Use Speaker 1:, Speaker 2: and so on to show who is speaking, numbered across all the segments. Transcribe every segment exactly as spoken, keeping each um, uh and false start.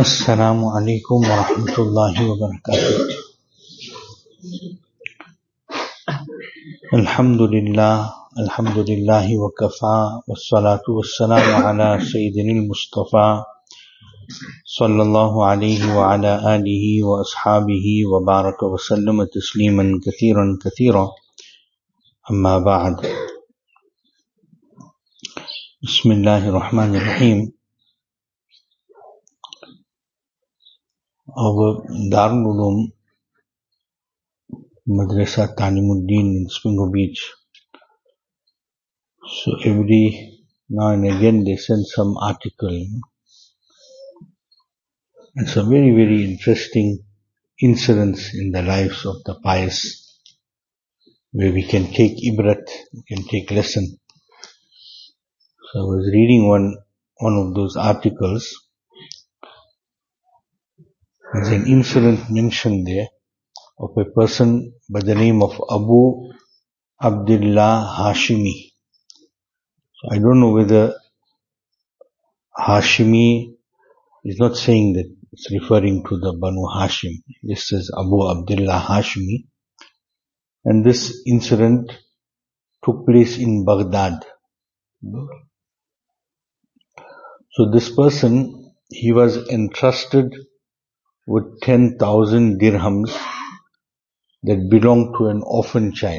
Speaker 1: Assalamu alaikum wa rahmatullahi wa barakatuh. Alhamdulillah, alhamdulillahi wa kafa, wassalatu wassalamu ala sayyidinil Mustafa, sallallahu alayhi wa ala alihi wa ashabihi wa baraka wa sallama tasliman kathiran kathira. Amma ba'd. Bismillahir Rahmanir Rahim. Our Darul Uloom Madrasa Talimuddin in Springo Beach. So every now and again they send some article. And some very, very interesting incidents in the lives of the pious, where we can take ibrat, we can take lesson. So I was reading one, one of those articles. There's an incident mentioned there of a person by the name of Abu Abdullah Hashimi. So I don't know whether Hashimi is not saying that it's referring to the Banu Hashim. This is Abu Abdullah Hashimi. And this incident took place in Baghdad. So this person, he was entrusted with ten thousand dirhams that belonged to an orphan child.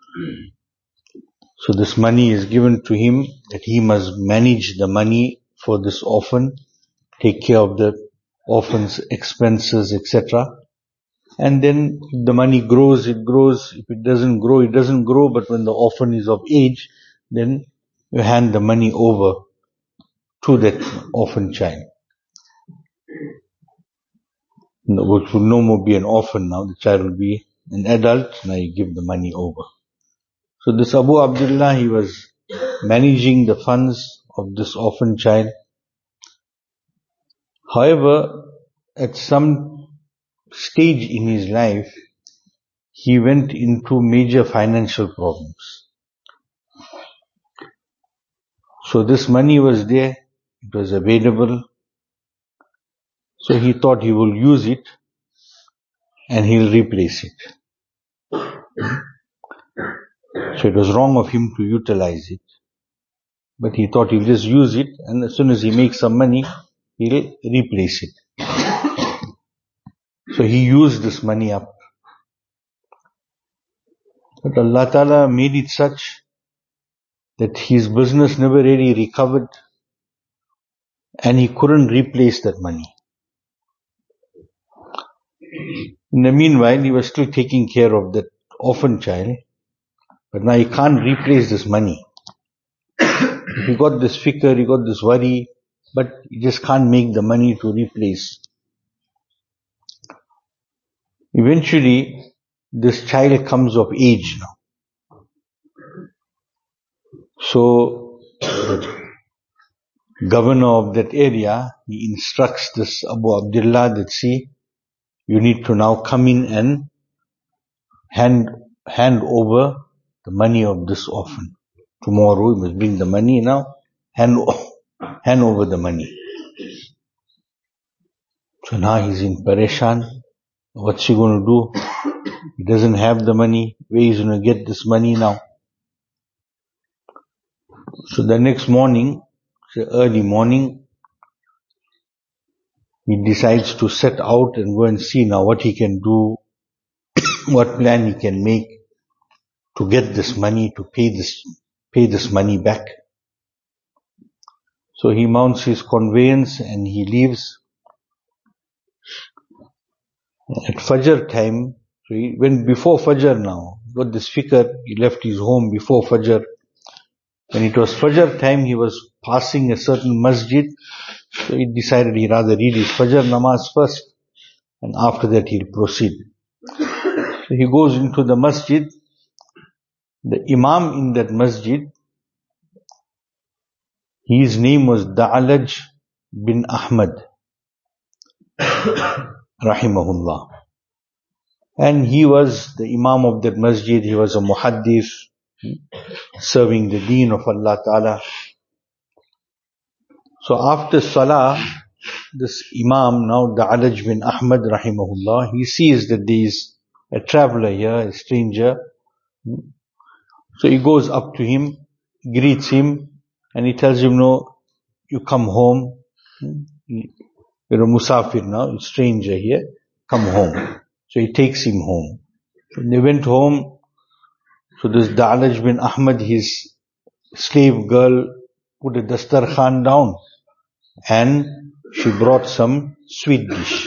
Speaker 1: So this money is given to him that he must manage the money for this orphan, take care of the orphan's expenses, et cetera. And then if the money grows, it grows. If it doesn't grow, it doesn't grow. But when the orphan is of age, then you hand the money over to that orphan child, which will no more be an orphan now. The child will be an adult. Now you give the money over. So this Abu Abdullah, he was managing the funds of this orphan child. However, at some stage in his life, he went into major financial problems. So this money was there, it was available. So he thought he will use it and he'll replace it. So it was wrong of him to utilize it. But he thought he'll just use it, and as soon as he makes some money, he'll replace it. So he used this money up. But Allah Ta'ala made it such that his business never really recovered and he couldn't replace that money. In the meanwhile, he was still taking care of that orphan child, but now he can't replace this money. He got this fikr, he got this worry, but he just can't make the money to replace. Eventually, this child comes of age now. So, the governor of that area, he instructs this Abu Abdullah that, see, you need to now come in and hand, hand over the money of this orphan. Tomorrow, you must bring the money now, hand, hand over the money. So now he's in Pareshan. What's he going to do? He doesn't have the money. Where is he going to get this money now? So the next morning, early morning, he decides to set out and go and see now what he can do, what plan he can make to get this money, to pay this, pay this money back. So he mounts his conveyance and he leaves. At Fajr time, so he went before Fajr now, got this fikr, he left his home before Fajr. When it was Fajr time, he was passing a certain masjid, so he decided he'd rather read his Fajr namaz first, and after that he'll proceed. So he goes into the masjid. The imam in that masjid, his name was Da'alaj bin Ahmad, rahimahullah. And he was the imam of that masjid. He was a muhaddith, serving the deen of Allah Ta'ala. So after salah, this Imam, now the Alaj bin Ahmad rahimahullah, he sees that there is a traveler here, a stranger. So he goes up to him, greets him, and he tells him, no, you come home. You're a musafir now, a stranger here, come home. So he takes him home. When they went home, so this Da'alaj bin Ahmad, his slave girl, put a dastarkhan down and she brought some sweet dish.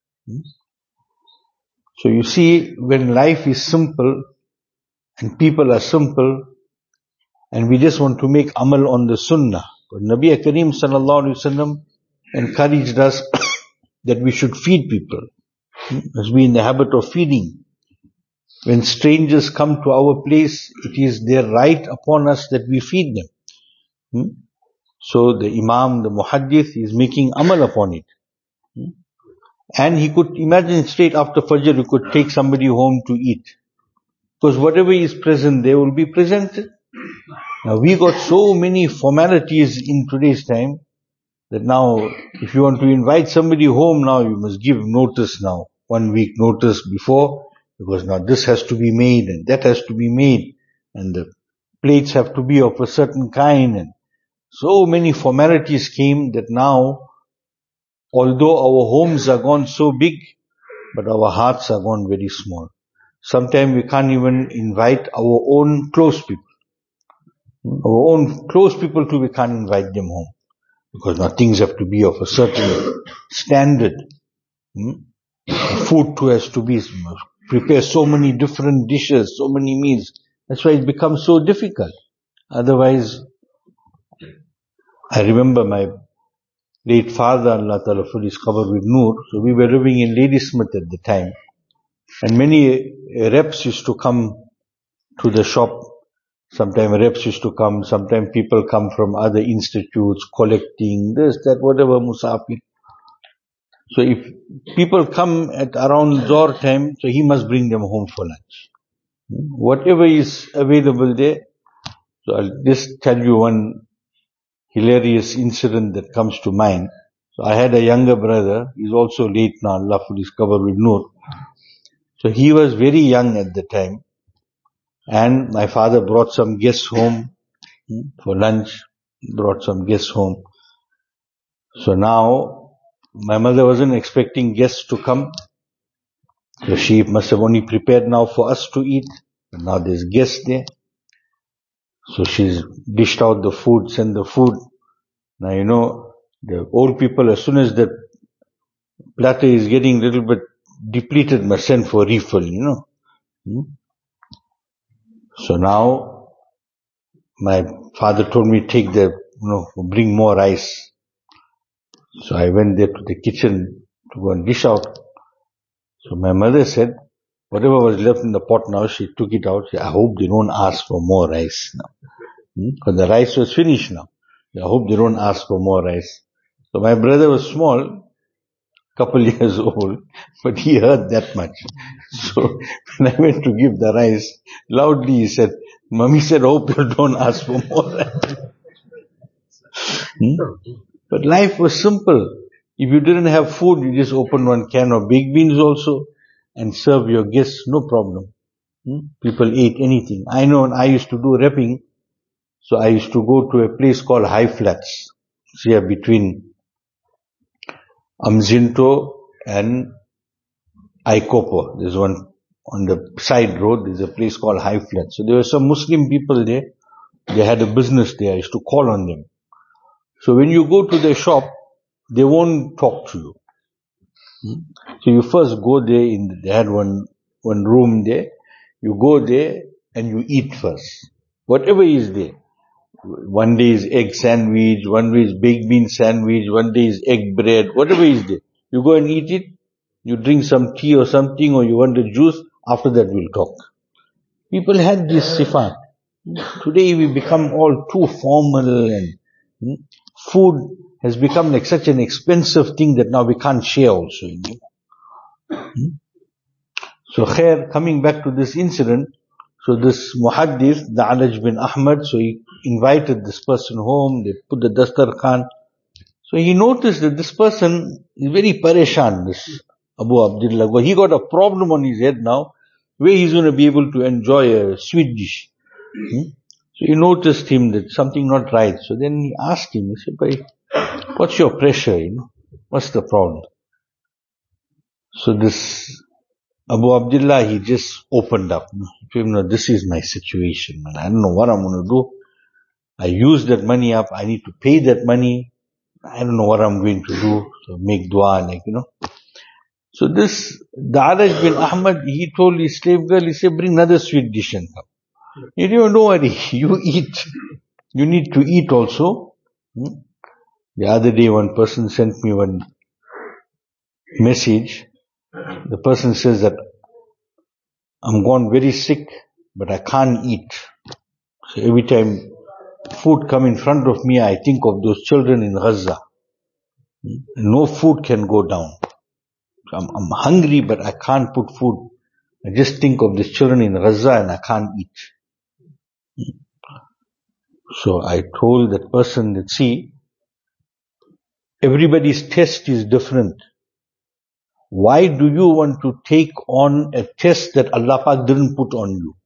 Speaker 1: So you see, when life is simple and people are simple and we just want to make amal on the sunnah, but Nabi Kareem sallallahu alaihi wasallam encouraged us that we should feed people. Let's be in the habit of feeding. When strangers come to our place, it is their right upon us that we feed them. So the Imam, the Muhaddith is making amal upon it. And he could imagine straight after Fajr, he could take somebody home to eat. Because whatever is present there will be presented. Now we got so many formalities in today's time that now if you want to invite somebody home now, you must give notice now. One week notice before, because now this has to be made and that has to be made. And the plates have to be of a certain kind. And so many formalities came that now, although our homes are gone so big, but our hearts are gone very small. Sometimes we can't even invite our own close people. Our own close people too, we can't invite them home. Because now things have to be of a certain standard. Hmm? Food too has to be, prepare so many different dishes, so many meals. That's why it becomes so difficult. Otherwise, I remember my late father, Allah Ta'ala fill his qabr with Noor. So we were living in Ladysmith at the time. And many reps used to come to the shop. Sometimes reps used to come. Sometimes people come from other institutes collecting this, that, whatever, musafir. So if people come at around Zohr time, so he must bring them home for lunch. Whatever is available there. So I'll just tell you one hilarious incident that comes to mind. So I had a younger brother, he's also late now, Allah for his qabr with Noor. So he was very young at the time. And my father brought some guests home for lunch, brought some guests home. So now, my mother wasn't expecting guests to come. So she must have only prepared now for us to eat. But now there's guests there. So she's dished out the food, sent the food. Now you know, the old people, as soon as the platter is getting a little bit depleted, must send for refill, you know. Hmm? So now, my father told me, take the, you know, bring more rice. So I went there to the kitchen to go and dish out. So my mother said, whatever was left in the pot now, she took it out. She said, I hope they don't ask for more rice now. Hmm? Because the rice was finished now. I hope they don't ask for more rice. So my brother was small, couple years old, but he heard that much. So when I went to give the rice, loudly he said, Mummy said, hope you don't ask for more rice. hmm? But life was simple. If you didn't have food, you just open one can of baked beans also and serve your guests, no problem. Hmm? People ate anything. I know when I used to do wrapping, so I used to go to a place called High Flats. It's here between Amzinto and Aikopo. There's one on the side road, there's a place called High Flats. So there were some Muslim people there. They had a business there. I used to call on them. So when you go to their shop, they won't talk to you. Hmm? So you first go there, in they had one, one room there. You go there and you eat first. Whatever is there. One day is egg sandwich, one day is baked bean sandwich, one day is egg bread, whatever is there. You go and eat it, you drink some tea or something, or you want a juice, after that we'll talk. People had this sifat. Today we become all too formal and hmm, food has become like such an expensive thing that now we can't share also anymore. Hmm? So khair, coming back to this incident, so this muhaddith, the Alaj bin Ahmad, so he invited this person home, they put the dastarkhan. So he noticed that this person is very pareshan, this Abu Abdullah. He got a problem on his head now, where he's going to be able to enjoy a sweet dish. Hmm? So he noticed him that something not right. So then he asked him, he said, "Bhai, what's your pressure, you know? What's the problem?" So this Abu Abdullah, he just opened up. He told him, "No, this is my situation, man. I don't know what I'm going to do. I used that money up. I need to pay that money. I don't know what I'm going to do." So make dua, like, you know. So this, Da'raj bin Ahmad, he told his slave girl, he said, "Bring another sweet dish and come." He said, "Don't worry, you eat. You need to eat also." Hmm? The other day one person sent me one message. The person says that, "I'm gone very sick, but I can't eat. So every time food come in front of me, I think of those children in Gaza. No food can go down. I'm, I'm hungry, but I can't put food. I just think of these children in Gaza and I can't eat." So I told that person that, see, everybody's test is different. Why do you want to take on a test that Allah Pak didn't put on you?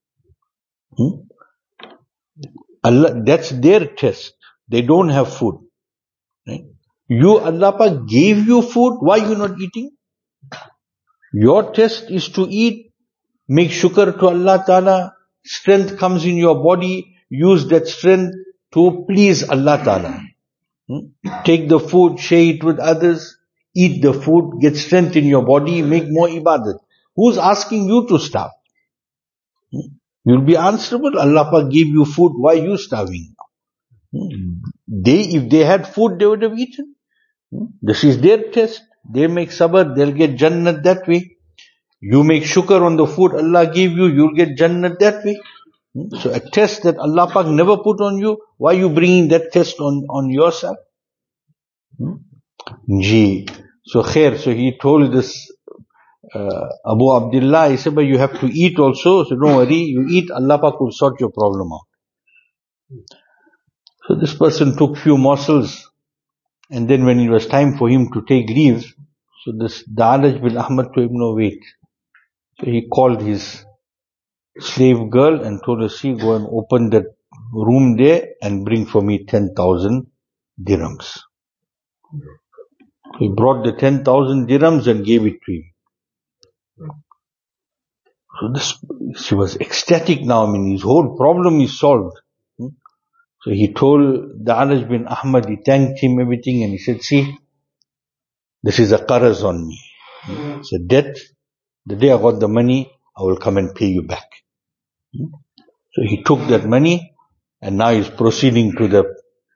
Speaker 1: Hmm? Allah, that's their test. They don't have food. Right? You, Allah Pak gave you food. Why are you not eating? Your test is to eat. Make shukr to Allah Ta'ala. Strength comes in your body. Use that strength to please Allah Ta'ala. Hmm? Take the food, share it with others. Eat the food, get strength in your body, make more ibadat. Who's asking you to starve? Hmm? You'll be answerable. Allah Pak gave you food. Why are you starving now? Hmm? They, if they had food, they would have eaten. Hmm? This is their test. They make sabr, they'll get Jannat that way. You make shukr on the food Allah gave you, you'll get Jannat that way. Hmm? So a test that Allah Pak never put on you, why are you bringing that test on, on yourself? Hmm? Ji. So khair, so he told this uh, Abu Abdullah, he said, "But you have to eat also, so don't worry, you eat, Allah Pak will sort your problem out." So this person took few morsels, and then when it was time for him to take leave, so this Da'raj bin Ahmad told him, "No, wait." So he called his slave girl and told her, "See, go and open that room there and bring for me ten thousand dirhams. He brought the ten thousand dirhams and gave it to him. So this, she was ecstatic now. I mean, his whole problem is solved. So he told Da'raj bin Ahmad, he thanked him, everything, and he said, "See, this is a qaraz on me. It's a debt. The day I got the money, I will come and pay you back." So he took that money, and now he's proceeding to the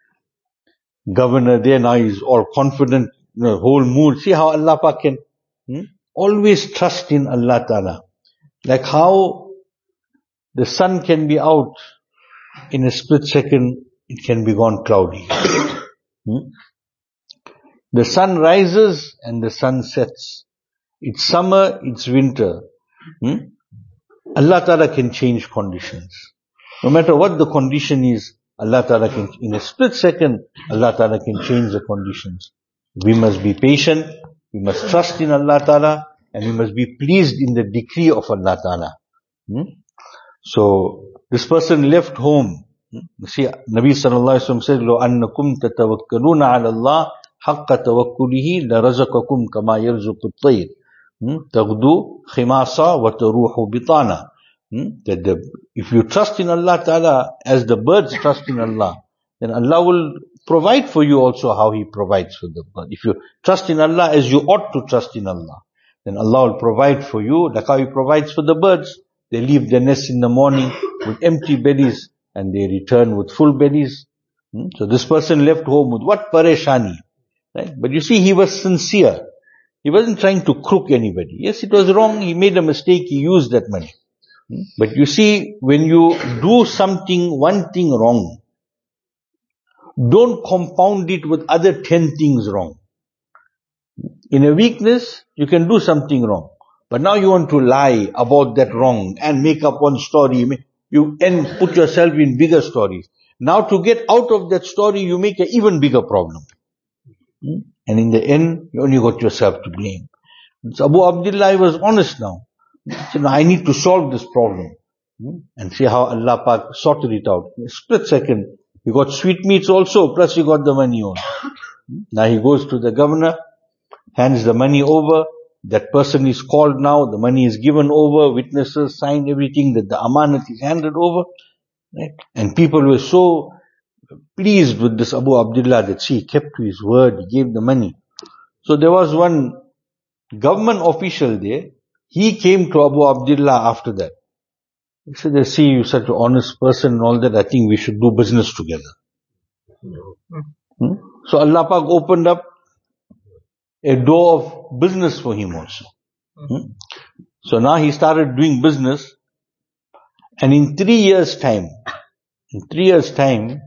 Speaker 1: governor there. Now he's all confident, you know, whole mood. See how Allah Pak can hmm? always trust in Allah Ta'ala. Like how the sun can be out in a split second, it can be gone cloudy. hmm? The sun rises and the sun sets. It's summer, it's winter. Hmm? Allah Ta'ala can change conditions. No matter what the condition is, Allah Ta'ala can, in a split second, Allah Ta'ala can change the conditions. We must be patient, we must trust in Allah Ta'ala, and we must be pleased in the decree of Allah Ta'ala. Hmm? So, this person left home. You see, Nabi Sallallahu Alaihi Wasallam said, "Lo annakum tatawakkaluna ala Allah haqqa tawakkulihi la razaqakum kama yarzuqu at-tayr. Taghdu khimasa wa taruhu bitana." That the, if you trust in Allah Ta'ala as the birds trust in Allah, then Allah will provide for you also how He provides for the bird. If you trust in Allah as you ought to trust in Allah, then Allah will provide for you like how He provides for the birds. They leave their nests in the morning with empty bellies and they return with full bellies. So this person left home with what pareshani, right? But you see, he was sincere. He wasn't trying to crook anybody. Yes, it was wrong. He made a mistake. He used that money. But you see, when you do something, one thing wrong, don't compound it with other ten things wrong. In a weakness, you can do something wrong. But now you want to lie about that wrong and make up one story. You and put yourself in bigger stories. Now to get out of that story, you make an even bigger problem. Hmm? And in the end, you only got yourself to blame. So Abu Abdullah was honest now. He said, no, I need to solve this problem. Hmm? And see how Allah Pak sorted it out. In a split second, you got sweetmeats also, plus you got the money on. Hmm? Now he goes to the governor, hands the money over. That person is called now, the money is given over, witnesses sign everything, that the amanat is handed over. Right? And people were so pleased with this Abu Abdullah that see, he kept to his word, he gave the money. So there was one government official there, he came to Abu Abdullah after that. He said, see, you're such an honest person and all that, I think we should do business together. Hmm? So Allah Pak opened up a door of business for him also. Hmm? So now he started doing business, and in three years' time, in three years' time,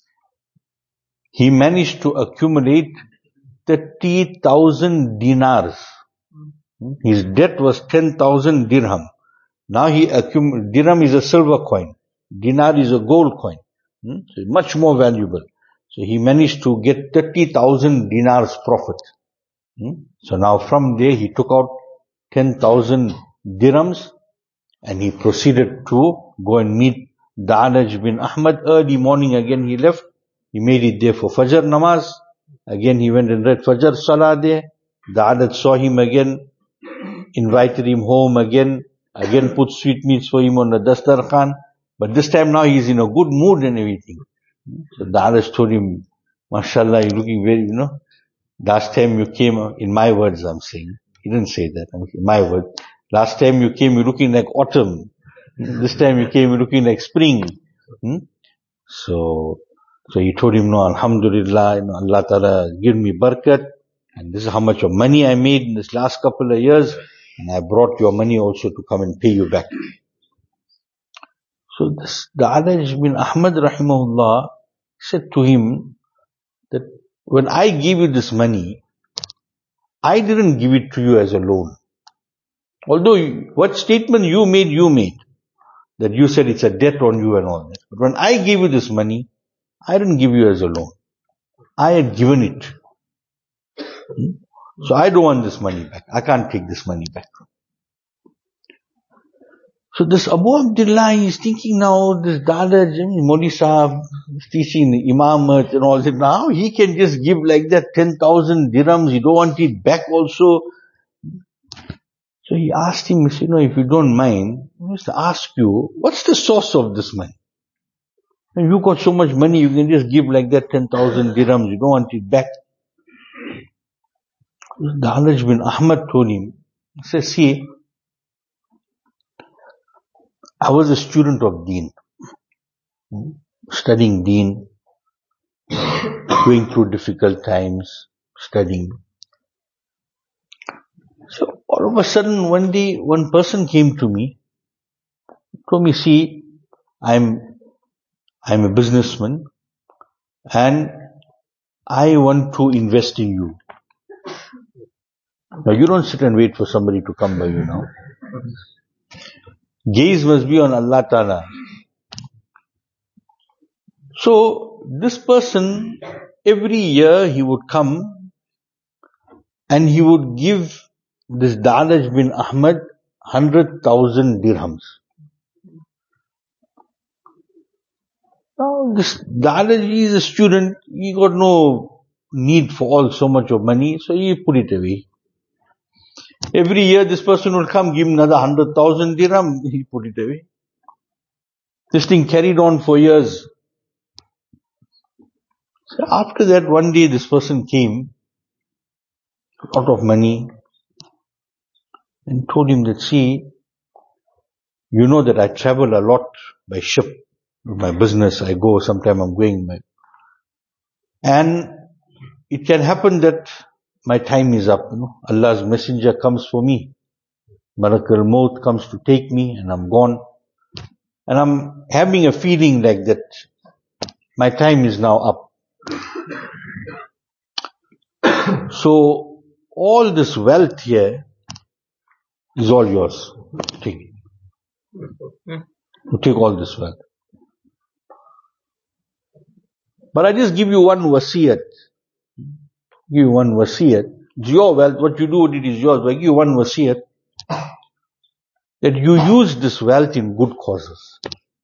Speaker 1: he managed to accumulate thirty thousand dinars. His debt was ten thousand dirham. Now he accumulated, dirham is a silver coin, dinar is a gold coin, hmm? So much more valuable. So he managed to get thirty thousand dinars profit. Hmm? So now from there he took out ten thousand dirhams and he proceeded to go and meet Da'anaj bin Ahmad. Early morning again he left. He made it there for Fajr namaz. Again he went and read Fajr Salah there. Da'anaj saw him again, invited him home again, again put sweetmeats for him on the Dastarkhan. But this time now he's in a good mood and everything. So Da'anaj told him, MashaAllah, you're looking very, you know, last time you came, in my words I'm saying, he didn't say that, in my words, last time you came, you're looking like autumn. This time you came, you're looking like spring. Hmm? So, so he told him, no, Alhamdulillah, you know, Allah Ta'ala give me barakat, and this is how much of money I made in this last couple of years, and I brought your money also to come and pay you back. So this, the Da'anaj bin Ahmad rahimahullah said to him that when I gave you this money, I didn't give it to you as a loan. Although you, what statement you made, you made. That you said it's a debt on you and all that. But when I gave you this money, I didn't give you as a loan. I had given it. Hmm? So I don't want this money back. I can't take this money back. So this Abu Abdullah is thinking now, this Dada, Modi Sahib, is teaching the Imamat and all that. Now he can just give like that ten thousand dirhams. He don't want it back also. So he asked him, you know, if you don't mind, I must ask you, what's the source of this money? And you got so much money, you can just give like that ten thousand dirhams. You don't want it back. Da'anaj bin Ahmad told him, he said, see, I was a student of Deen, studying Deen, going through difficult times, studying. So all of a sudden, one day, one person came to me, told me, see, I'm, I'm a businessman, and I want to invest in you. Now you don't sit and wait for somebody to come by you now. Gaze must be on Allah Ta'ala. So this person, every year he would come and he would give this Da'anaj bin Ahmad hundred thousand dirhams. Now this Da'anaj is a student, he got no need for all so much of money, so he put it away. Every year this person would come, give him another hundred thousand dirham, he put it away. This thing carried on for years. So after that, one day this person came, out of money, and told him that, see, you know that I travel a lot by ship. My business, I go, sometime I'm going. My, and it can happen that my time is up. You know, Allah's messenger comes for me. Malak al-Maut comes to take me and I'm gone. And I'm having a feeling like that my time is now up. So all this wealth here is all yours. Take it. You take all this wealth. But I just give you one wasiyat. give you one wasiyat. It's your wealth, what you do with it is yours, but I give you one wasiyat, that you use this wealth in good causes.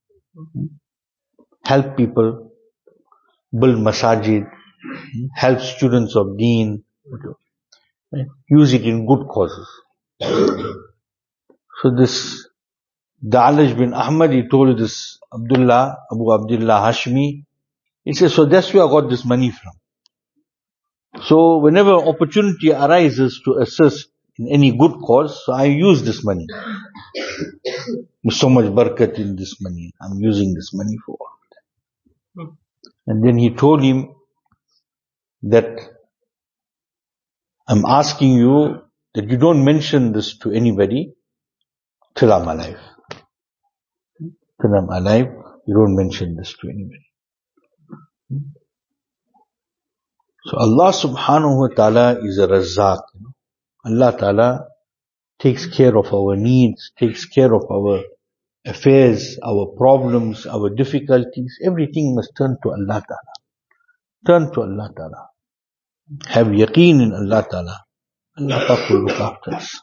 Speaker 1: Help people, build masajid, help students of deen, use it in good causes. So this Da'alaj bin Ahmad, he told this Abdullah, Abu Abdullah Hashmi, he says, so that's where I got this money from. So whenever opportunity arises to assist in any good cause, so I use this money. There's so much barakat in this money. I'm using this money for. And then he told him that I'm asking you that you don't mention this to anybody till I'm alive. Till I'm alive, you don't mention this to anybody. So Allah subhanahu wa ta'ala is a Razzaq. Allah ta'ala takes care of our needs, takes care of our affairs, our problems, our difficulties. Everything must turn to Allah ta'ala. Turn to Allah ta'ala. Have yaqeen in Allah ta'ala. Allah ta'ala will look after us.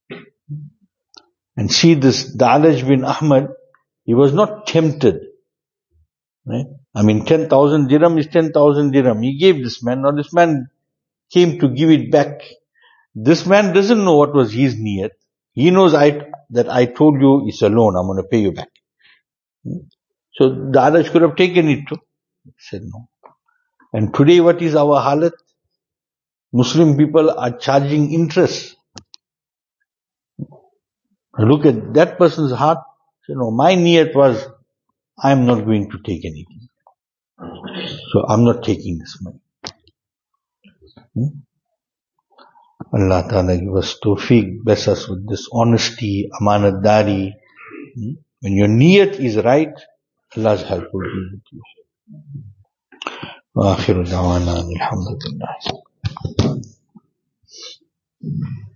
Speaker 1: And see this Da'alaj bin Ahmad, he was not tempted. Right? I mean, ten thousand dirham is ten thousand dirham. He gave this man. Now this man came to give it back. This man doesn't know what was his niyat. He knows I, that I told you it's a loan. I'm going to pay you back. So Da'alaj could have taken it too. He said no. And today what is our halat? Muslim people are charging interest. Look at that person's heart. You know, my niyat was, I'm not going to take anything. So I'm not taking this money. Hmm? Allah Ta'ala give us tawfiq, bless us with this honesty, amanatdari. Hmm? When your niyat is right, Allah's help will be with you. Wa akhiru da'wana alhamdulillah.